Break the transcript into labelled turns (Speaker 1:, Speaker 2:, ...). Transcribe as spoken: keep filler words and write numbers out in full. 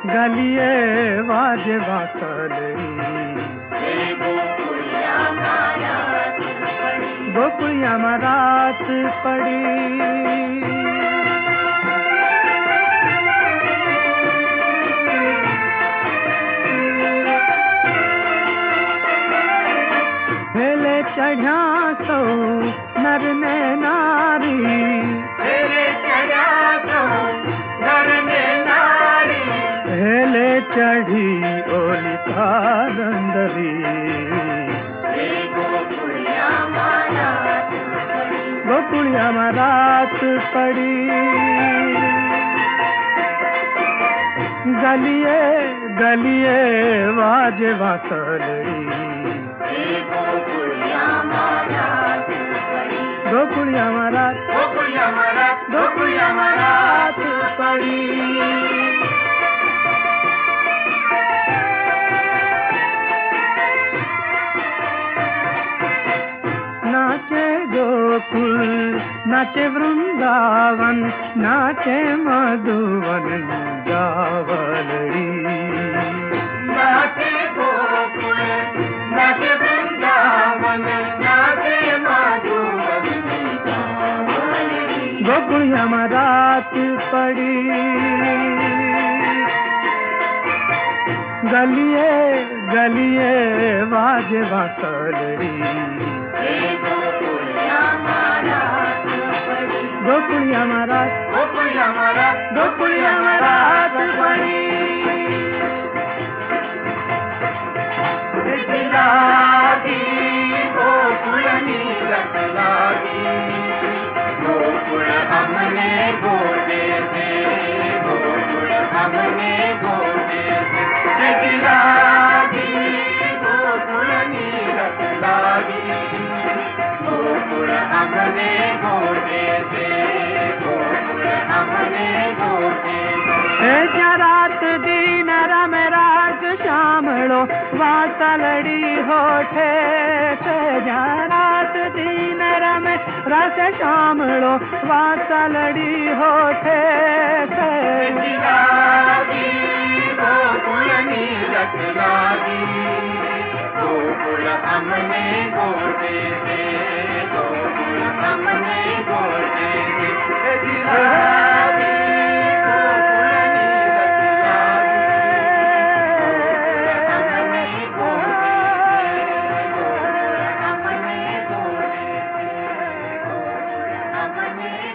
Speaker 1: गलिये वाजे वासलड़ी, गोकुलिया में रात पड़ी। हेले चढ़िया सो नर ने नारी, हेले चढ़िया सो नर ने नारी, हेले चढ़ी ओली कादंदरी, गोकुलिया में रात पड़ी। गलिये गलिये वाजे वासलड़ी, गोकुलिया में रात, गोकुलिया में रात, गोकुलिया में रात पड़ी। नाचे गोकुल नाचे वृंदावन, नाचे मधुवन गावलड़ी, नाचे गोकुल नाचे वृंदावन, नाचे मधुवन गावलड़ी। गोकुलिया में रात पड़ी। गलिये गलिये वाजे वासलड़ी, गोकुलिया में रात, गोकुलिया में रात, गोकुलिया में रात पड़ी। लागी गोकुल नीरत लागी, गोकुल हमने गोदे से, गोकुल हमने गोदे से। लागी गोकुल नीरत लागी, गोकुल हमने गोदे से, गोकुल हमने गोदे से। रात दिन रम राग श्यामलो वासलड़ी होठे से, रात दिन रम रस श्यामलो वासलड़ी होठे से। गोकुल नीरत लागी, गोकुल हमने गोदे से, गोकुल हमने गोदे से।
Speaker 2: Thank you.